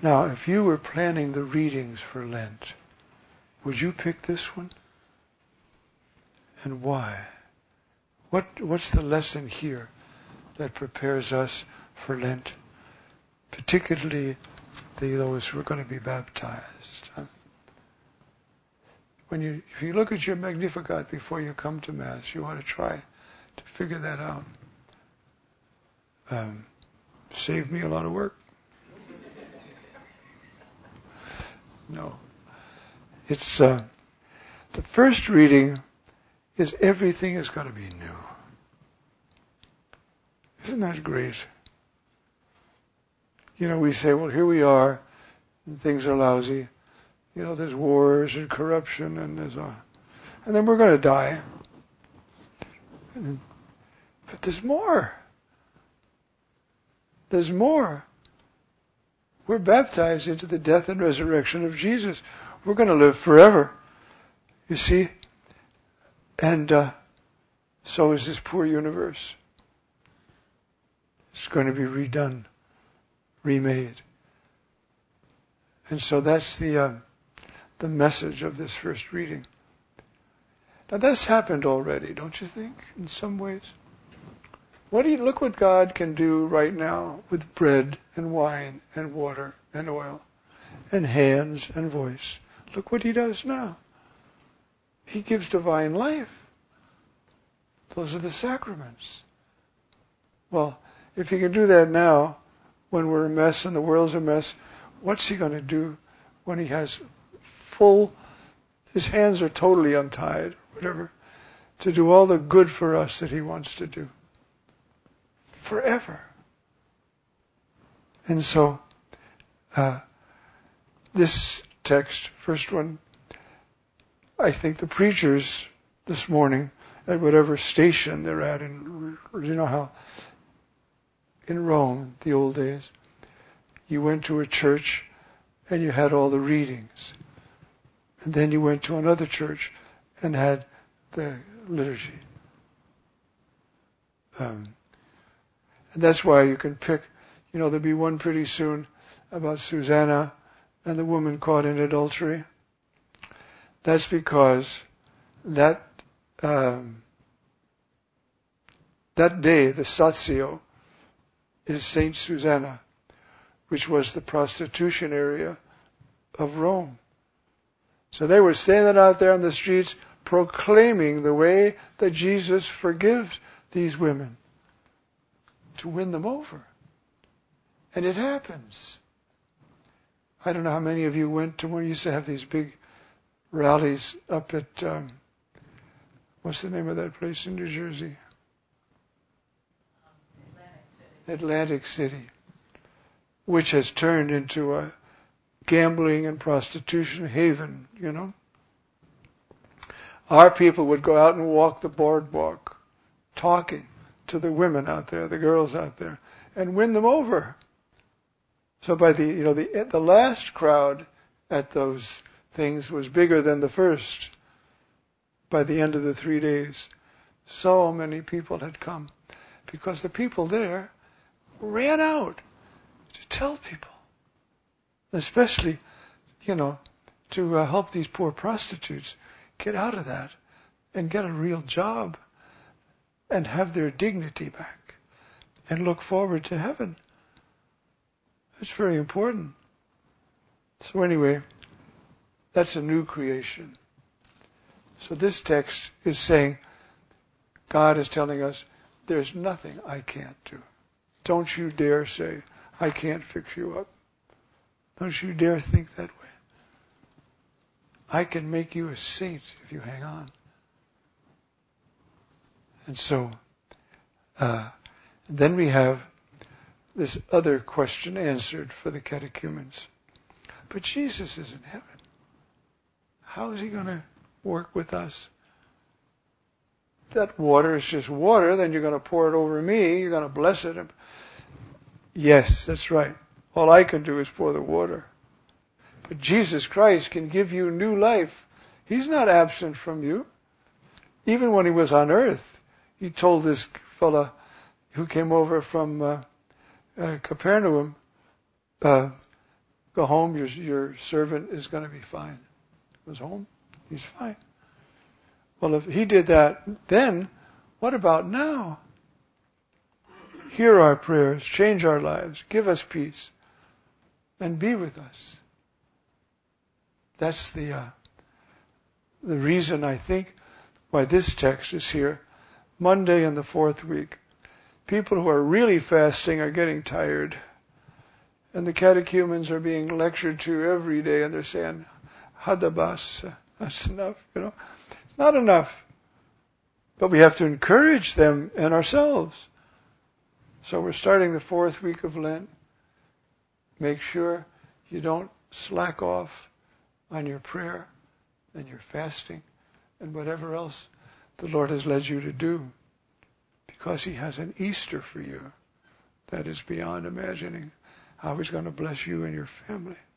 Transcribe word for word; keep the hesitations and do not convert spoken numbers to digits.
Now, if you were planning the readings for Lent, would you pick this one? And why? What What's the lesson here that prepares us for Lent? Particularly the, those who are going to be baptized. Huh? When you, if you look at your Magnificat before you come to Mass, you want to try to figure that out. Um, save me a lot of work. No. It's uh, the first reading is everything is going to be new. Isn't that great? You know, we say, well, here we are, and things are lousy. You know, there's wars and corruption, and there's a, and then we're going to die. And, but there's more. There's more. We're baptized into the death and resurrection of Jesus. We're going to live forever. You see? And uh, so is this poor universe. It's going to be redone, remade. And so that's the uh, the message of this first reading. Now that's happened already, don't you think, in some ways? What do you, look what God can do right now with bread and wine and water and oil and hands and voice. Look what he does now. He gives divine life. Those are the sacraments. Well, if he can do that now, when we're a mess and the world's a mess, what's he going to do when he has full, his hands are totally untied, whatever, to do all the good for us that he wants to do? Forever. And so, uh, this text, first one, I think the preachers this morning, at whatever station they're at, in, you know how in Rome, the old days, you went to a church and you had all the readings. And then you went to another church and had the liturgy. Um, and that's why you can pick, you know, there'll be one pretty soon about Susanna and the woman caught in adultery. That's because that um, that day, the Satio, is Saint Susanna, which was the prostitution area of Rome. So they were standing out there on the streets proclaiming the way that Jesus forgives these women to win them over. And it happens. I don't know how many of you went to when we used to have these big rallies up at, um, what's the name of that place in New Jersey? Atlantic City, which has turned into a gambling and prostitution haven, you know. Our people would go out and walk the boardwalk, talking to the women out there, the girls out there, and win them over. So by the, you know, the the last crowd at those things was bigger than the first. By the end of the three days, so many people had come, because the people there ran out to tell people, especially, you know, to uh, help these poor prostitutes get out of that and get a real job and have their dignity back and look forward to heaven. That's very important. So anyway, that's a new creation. So this text is saying, God is telling us, there's nothing I can't do. Don't you dare say, I can't fix you up. Don't you dare think that way. I can make you a saint if you hang on. And so, uh, then we have this other question answered for the catechumens. But Jesus is in heaven. How is he going to work with us? That water is just water, then you're going to pour it over me, you're going to bless it. Yes, that's right. All I can do is pour the water. But Jesus Christ can give you new life. He's not absent from you. Even when he was on earth, he told this fella who came over from uh, uh, Capernaum, uh, go home, your, your servant is going to be fine. Goes home, he's fine. Well, if he did that then, what about now? Hear our prayers, change our lives, give us peace, and be with us. That's the uh, the reason, I think, why this text is here. Monday in the fourth week. People who are really fasting are getting tired. And the catechumens are being lectured to every day, and they're saying, Hadabas, that's enough, you know. It's not enough. But we have to encourage them and ourselves. So we're starting the fourth week of Lent. Make sure you don't slack off on your prayer and your fasting and whatever else the Lord has led you to do, because He has an Easter for you that is beyond imagining how He's going to bless you and your family.